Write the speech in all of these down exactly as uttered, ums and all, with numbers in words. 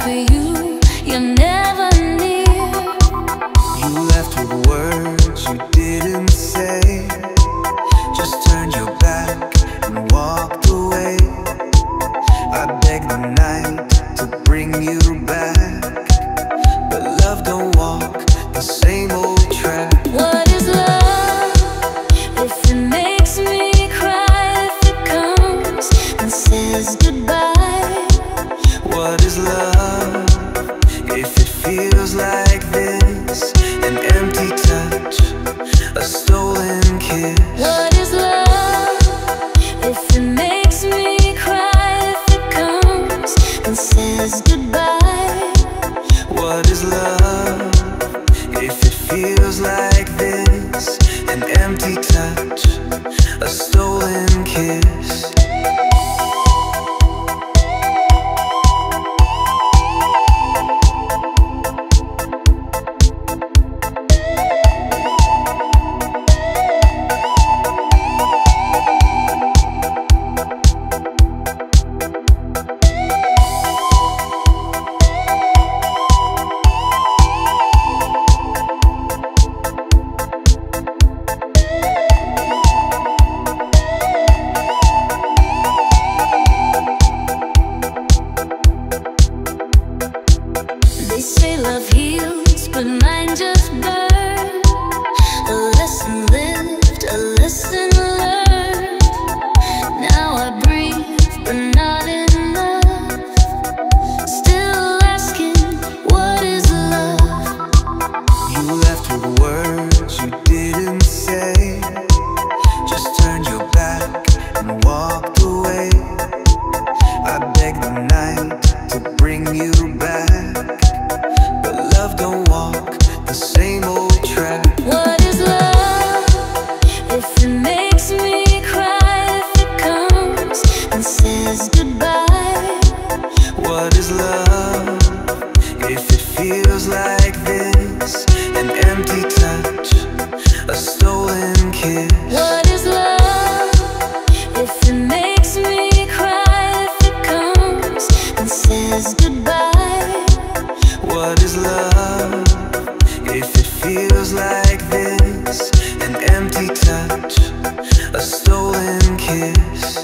for you, you're never near. You left with words you didn't say, just turned your back and walked away. I begged the night to bring you back, but love don't walk the same old track. What is love if it makes me cry, if it comes and says goodbye? What is love if it feels like this? An empty touch, a stolen kiss. What is love if it makes me cry, if it comes and says goodbye? What is love if it feels like this? An empty touch, a stolen kiss. They say love heals, but mine just burned. A lesson lived, a lesson learned. Now I breathe, but not enough. Still asking, what is love? You left with words you didn't say, just turned your back and walked away. I begged the night to bring you back, but love don't walk the same old track. What is love if it makes me cry, if it comes and says goodbye? What is love if it feels like this? An empty touch, a stolen kiss. What is love if it makes me cry, if it comes and says goodbye? What is love if it feels like this? An empty touch, a stolen kiss.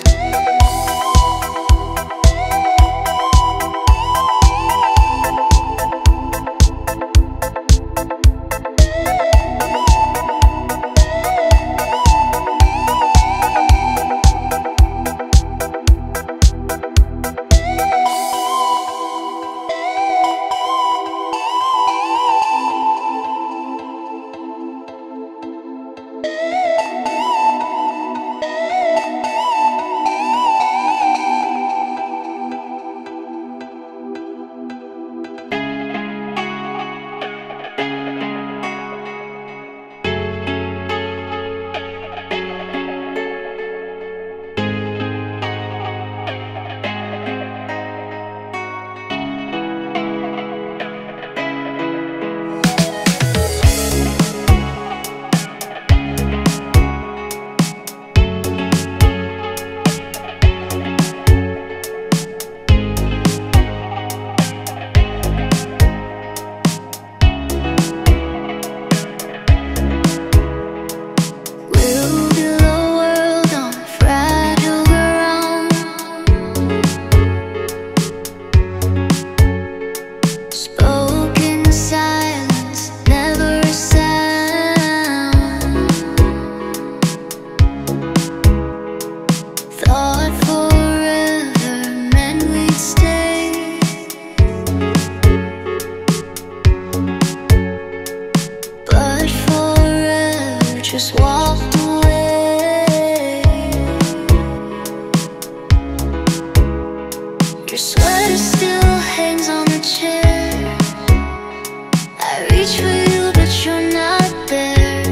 Just walked away. Your sweater still hangs on the chair. I reach for you, but you're not there.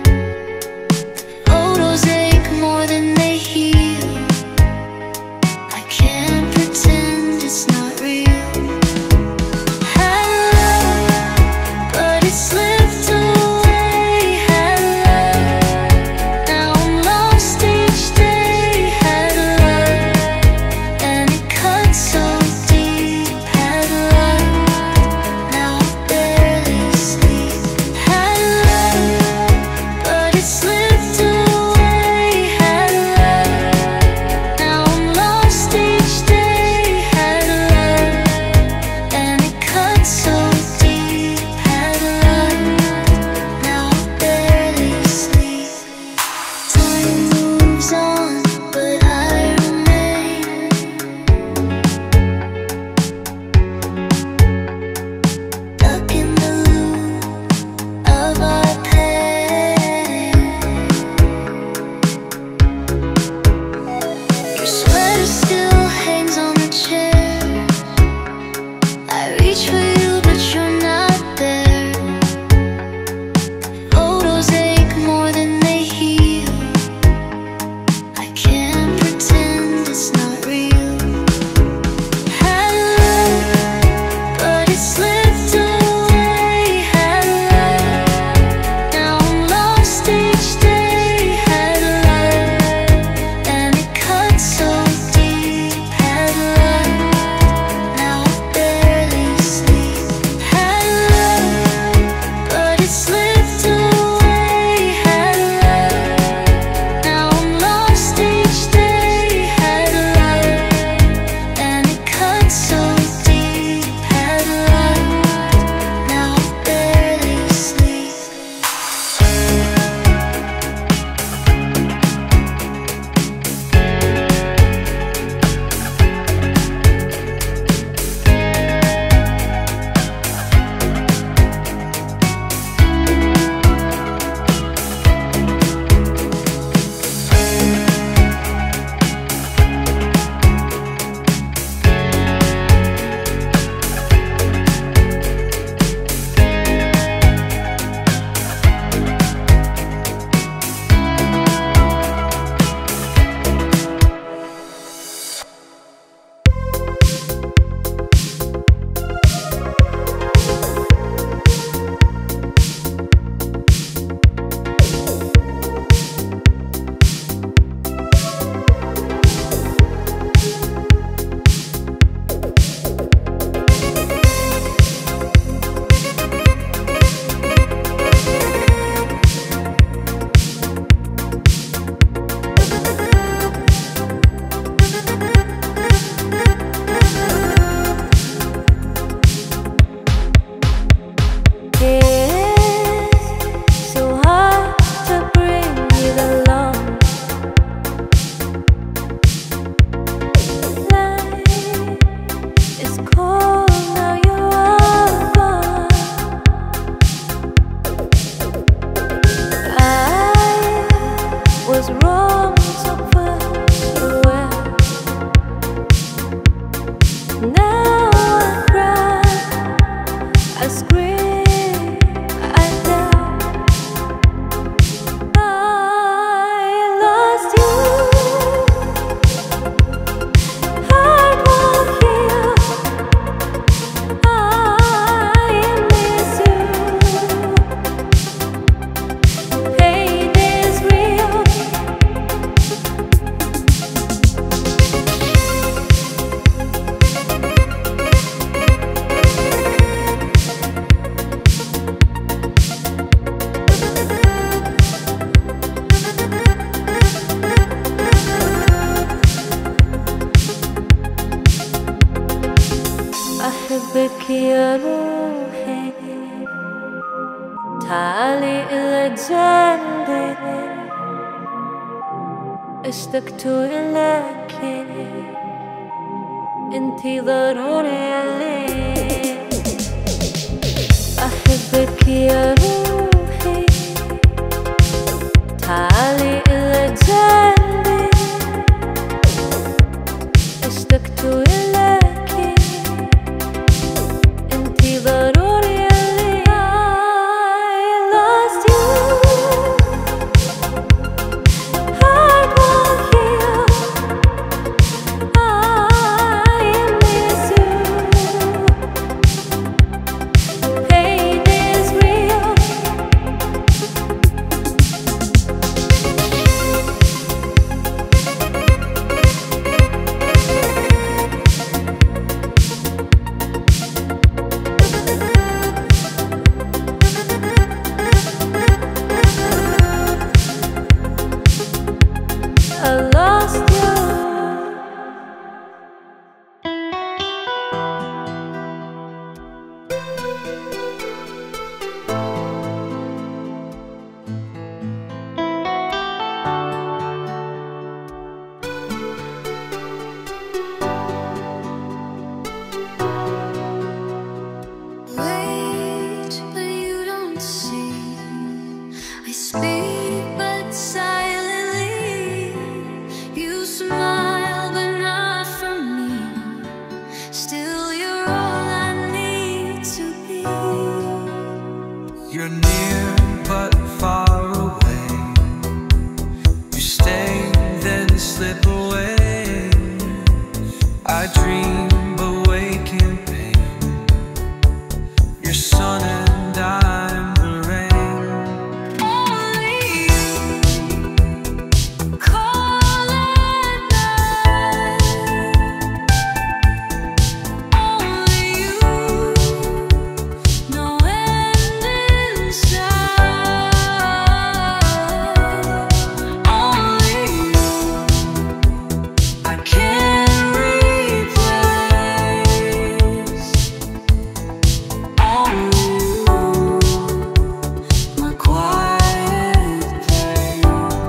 Photos ache more than they heal. I can't pretend it's not real. Had love, but it slipped away. Had love, أحبك يا روحي تعالي إلى جنبي اشتقت إليك انتي ضروري لي أحبك يا روحي تعالي إلى جنبي اشتقت إليك انتي ضروري لي I lost you heart won't heal I miss you pain is real I lost you Wait, but you don't see. I speak, but silently. You smile, but not for me. Still, you're all I need to be. You're near but far away. You stay, then slip away. I dream but wake in pain. Your sun and I'm the rain. Only you call at night. Only you know end in sight. Only you I can't replace. Only you, my quiet place.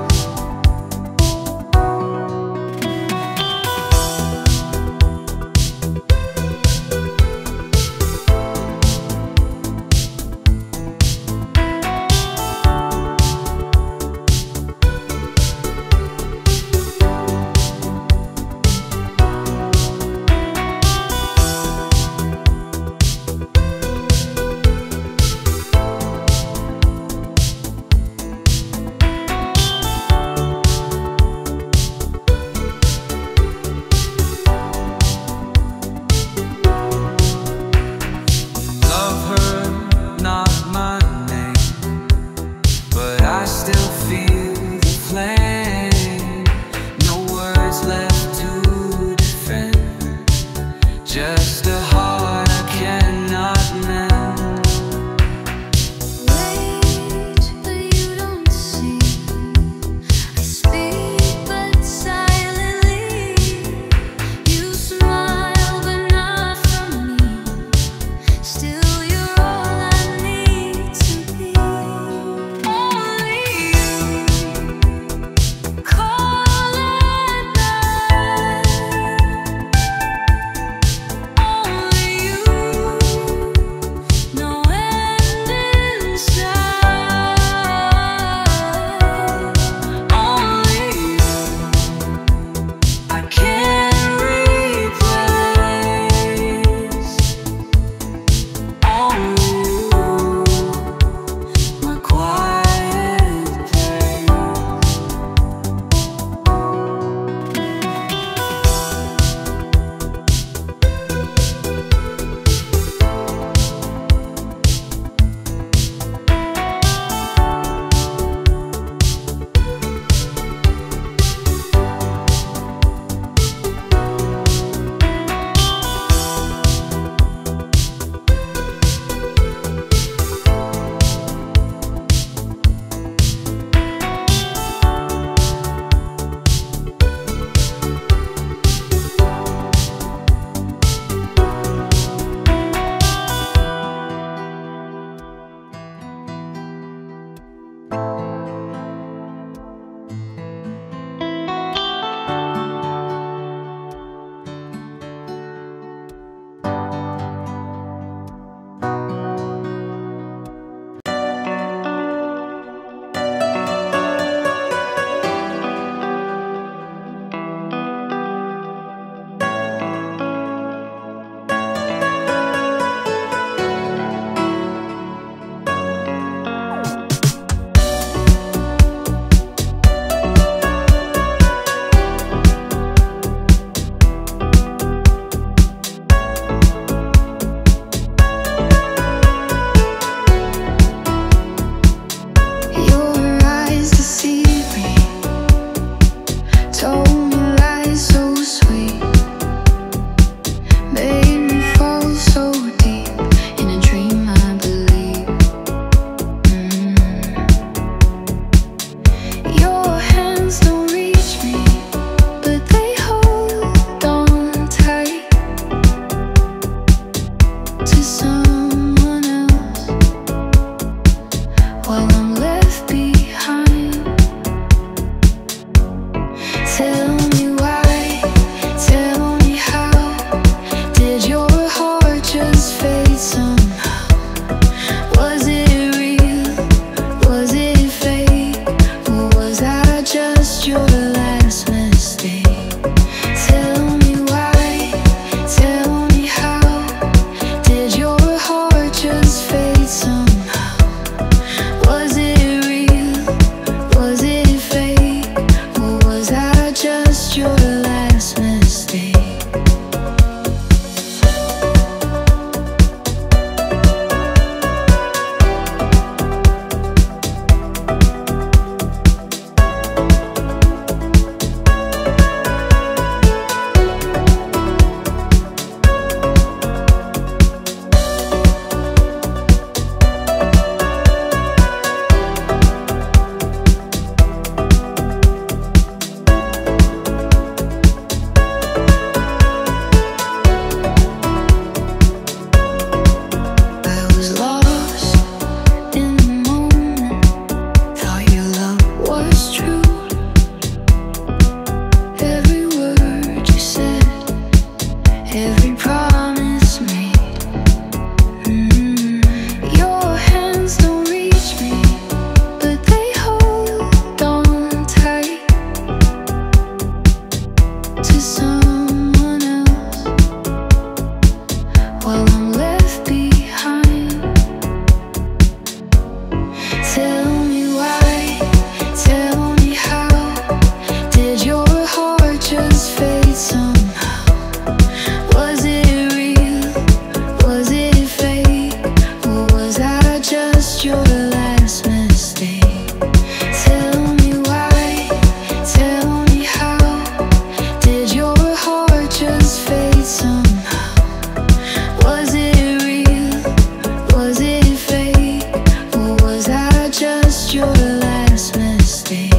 Love her, not my name, but I still feel the flame. No words left to defend, just a heart I cannot mend. Wait, but you don't see. I speak, but silently. You smile, but not for me. Still, you're all I need to be. Only you call at night. Only Did your heart just fade somehow? Was it real? Was it fake? Or was I just your last mistake? Tell me why, tell me how. Did your heart just fade somehow? Was it real? Was it fake? Or was I just your last mistake? Every promise made. Mm. Your hands don't reach me, but they hold on tight to someone else while I'm left behind. Tell me why, tell me how. Did your heart just fade somehow? Was it real? Was it fake? Or was I just your last mistake? Tell me why, tell me how. Did your heart just fade somehow? Was it real? Was it fake? Or was I just your last mistake?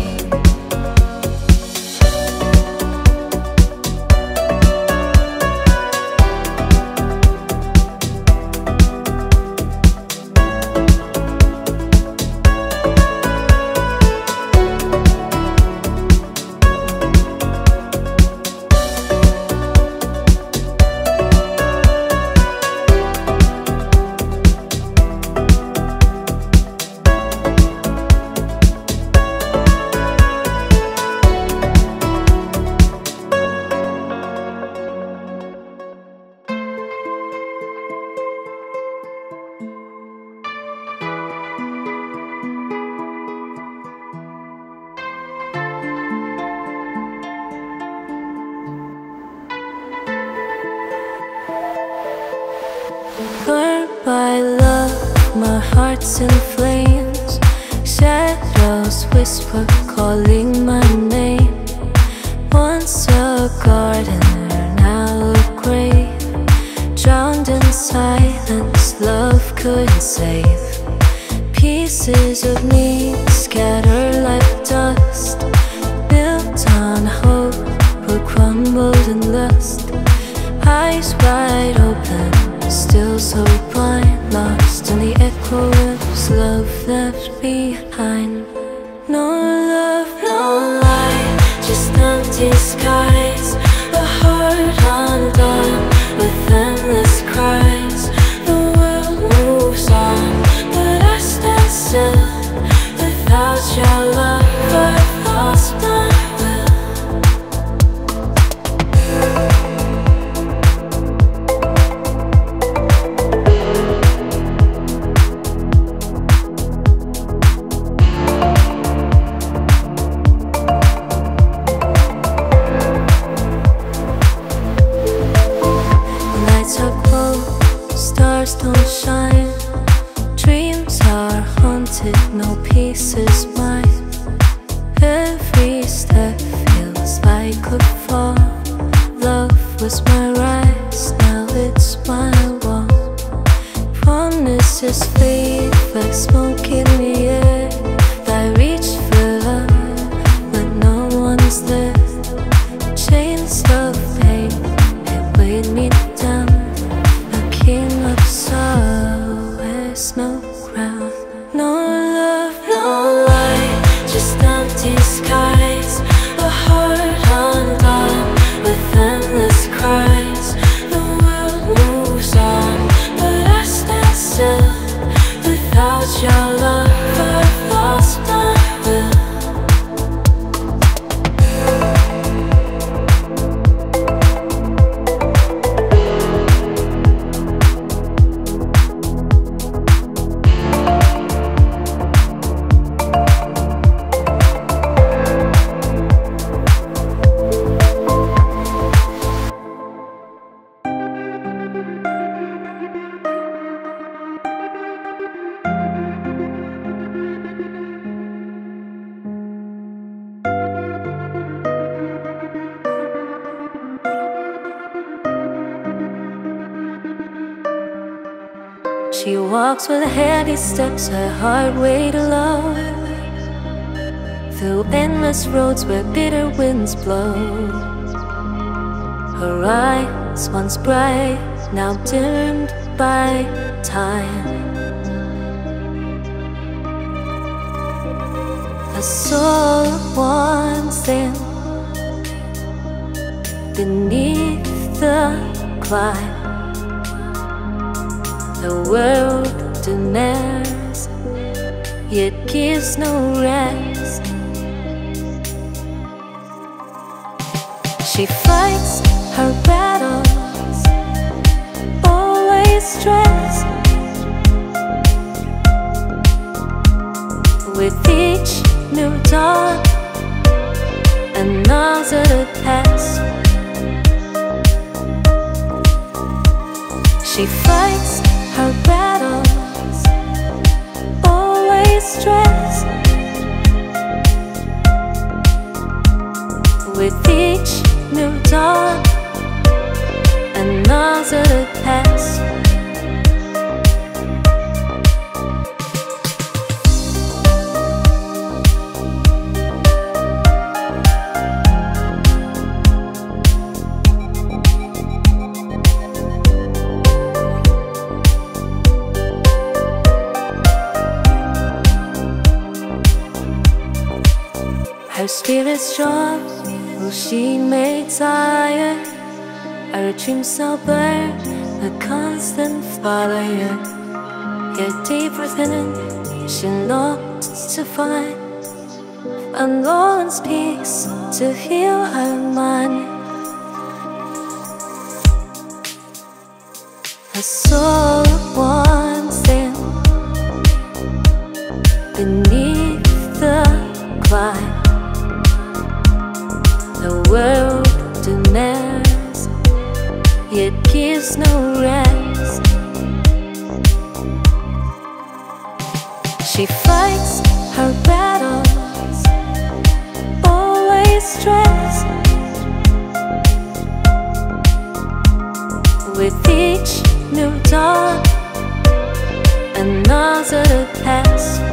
Burned by love, my heart's in flames. Shadows whisper, calling my name. Once a gardener, now a grave. Drowned in silence, love couldn't save. Pieces of me scattered like dust, built on hope but crumbled in lust. Eyes wide open, still so blind, lost in the echoes love left behind. No love, no light, just empty skies. A heart undone with endless cries. The world moves on, but I stand still. Without your love, I've lost my will. Stars don't shine, dreams are haunted, no peace is mine. Every step feels like a fall. Love was my rise, now it's my wall. Promises fade like smoke in the air. I reach for love, but no one's there. Chains of pain, it weighed me down. King of sorrow, there's no crown. No love, no light, just empty skies. A heart undone with endless cries. She walks with heavy steps, her heart weighed low, through endless roads where bitter winds blow. Her eyes, once bright, now dimmed by time. A soul once thin, beneath the climb. The world demands, yet gives no rest. She fights her battles, always stressed. With each new dawn, another past. She fights her battles, always stressed. With each new dawn, another past. Her spirit's strong, though she may tire. Our dreams so burn, a constant fire. Yet deep within, she longs to find unknown peace to heal her mind. Her soul once thin, beneath the climb. The world demands, yet gives no rest. She fights her battles, always stressed. With each new dawn, another past.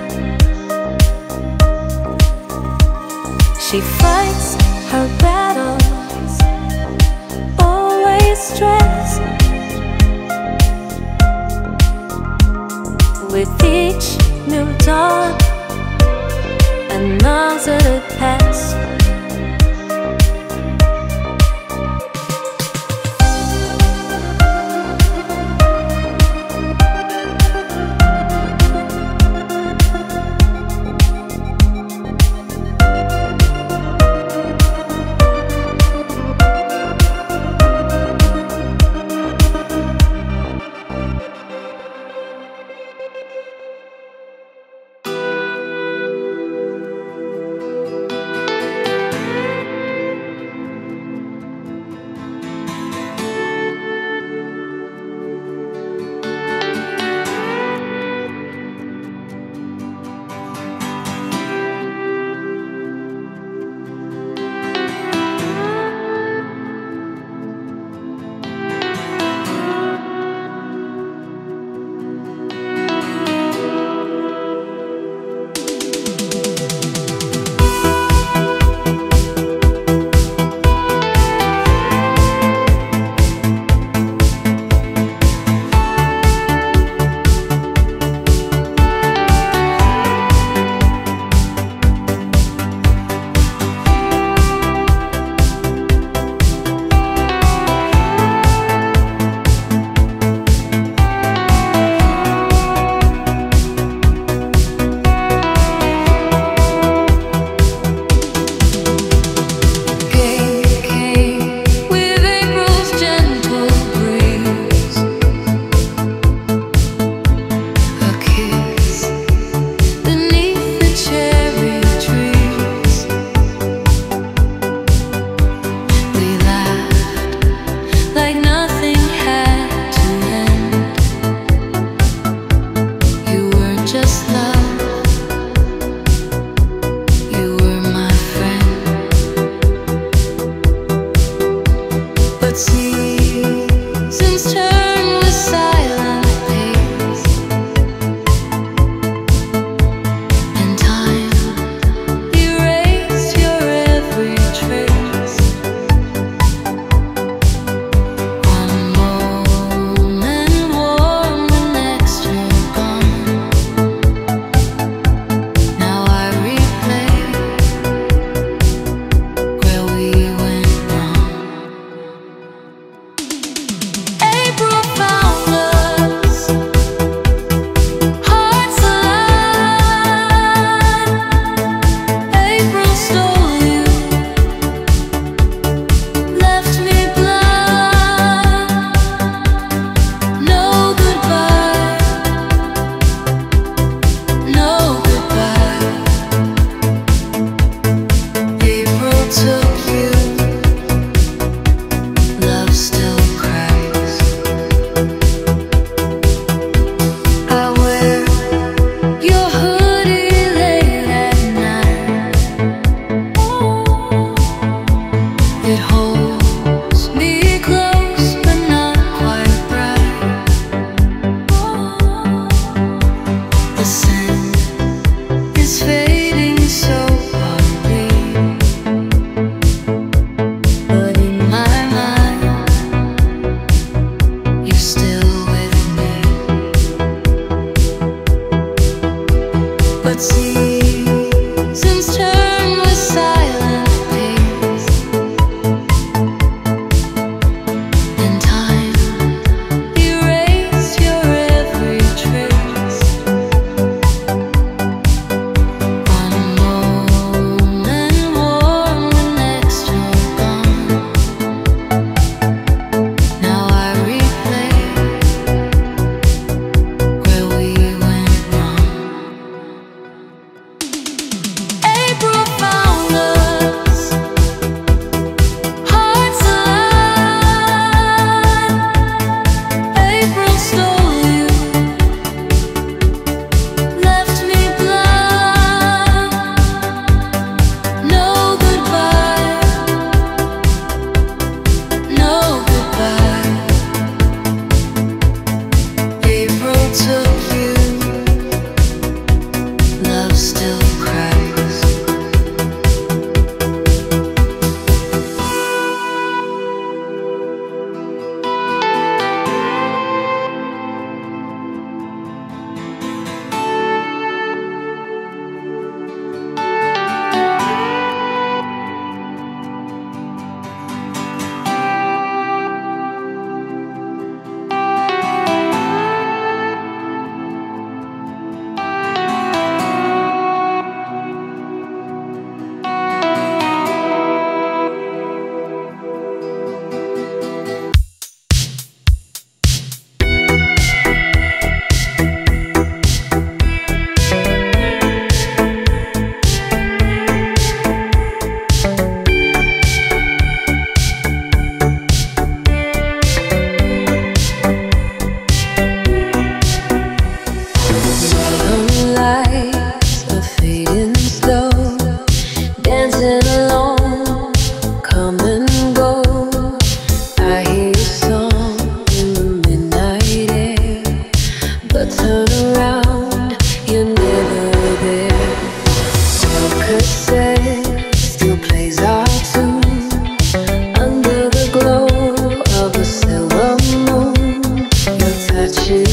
She fights her battles, always stressed. With each new dawn, another past. Seasons turn with silent pace.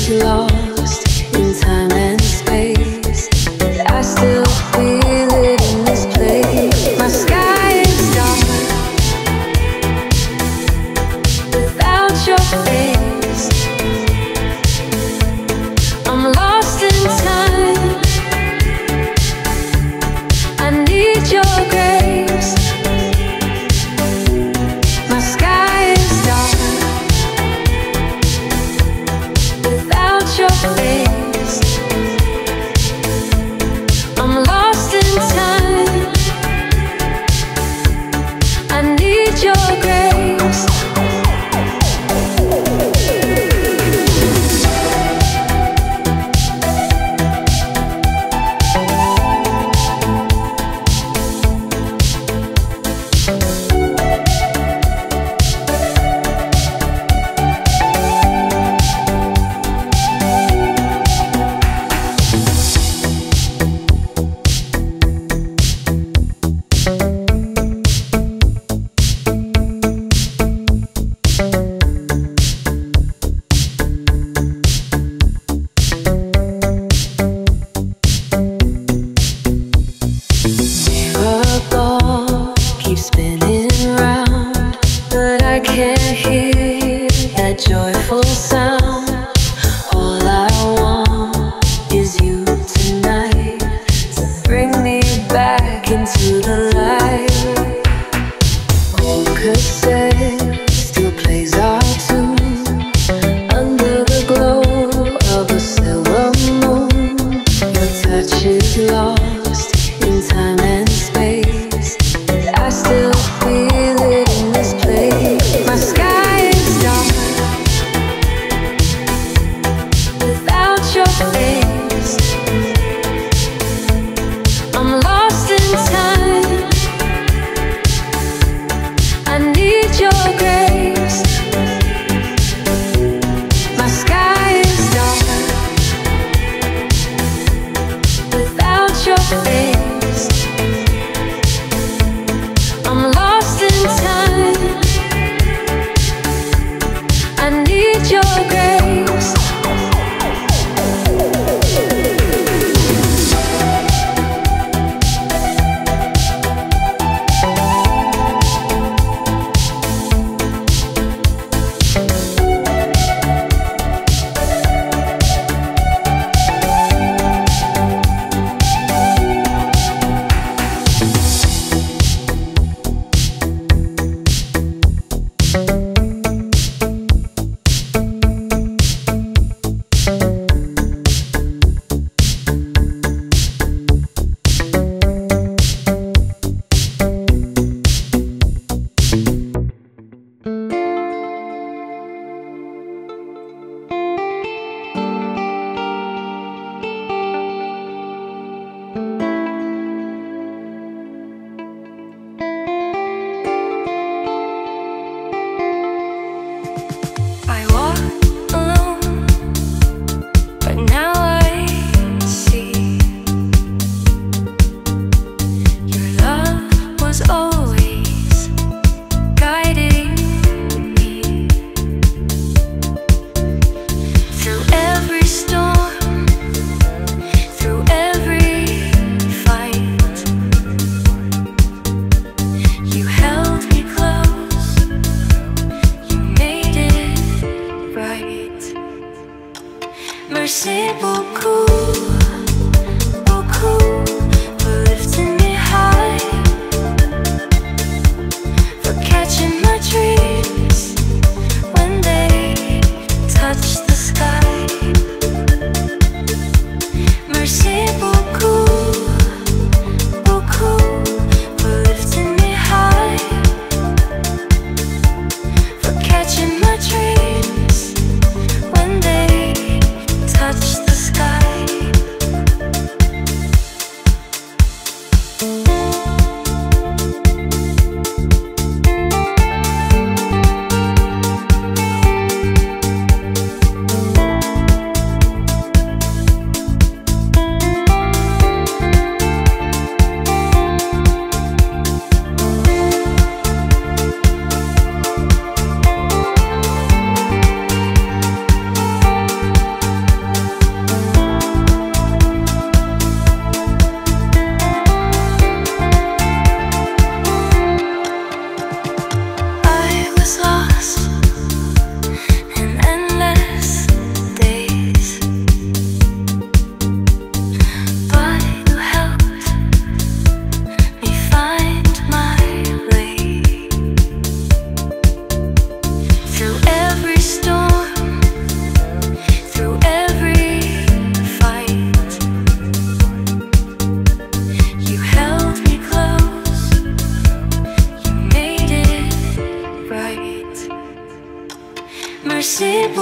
Touch the sky.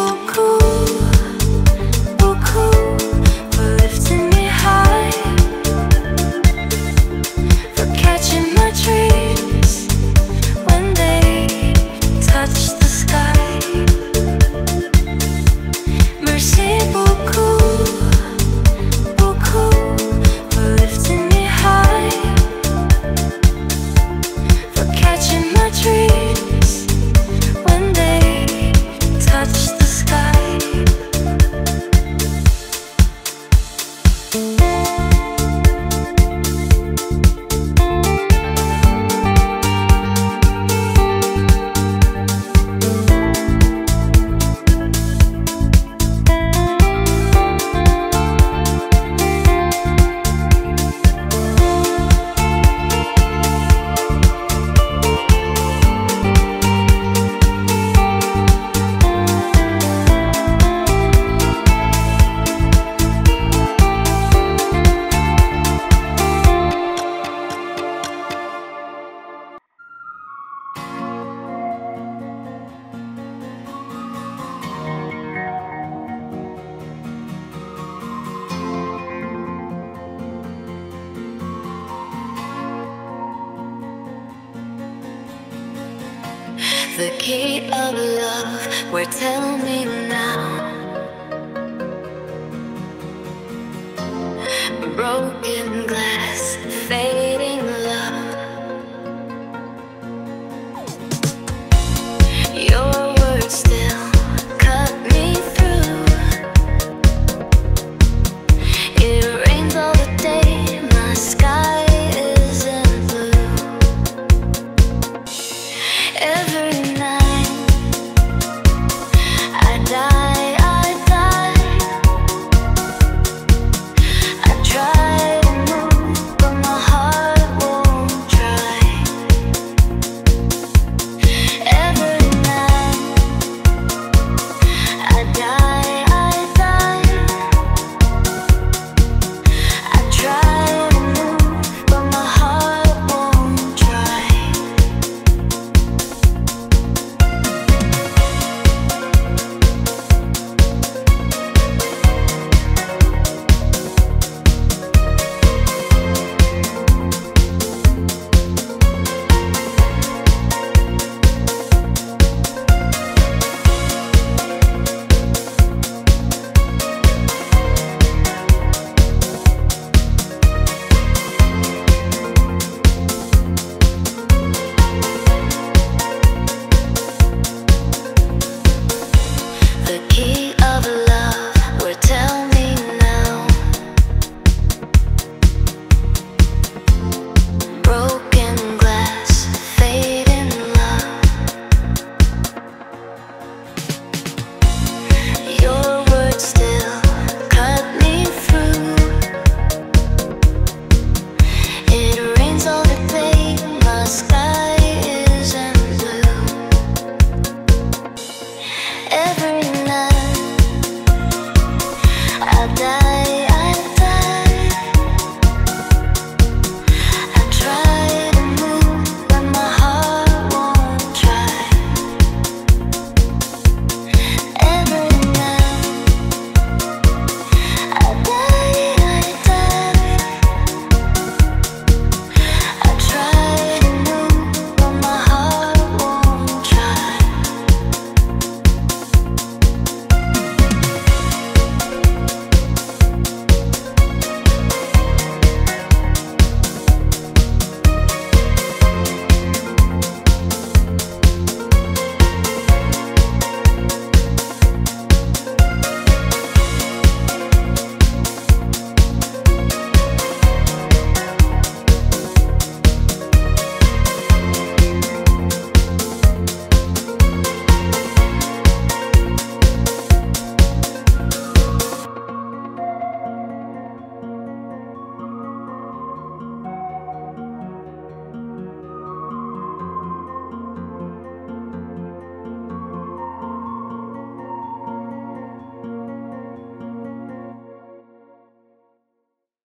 beaucoup, beaucoup for lifting me high, for catching my dreams when they touch the sky. Merci beaucoup, beaucoup for lifting me high, for catching my dreams when they touch the sky. The key of love, where tell me now,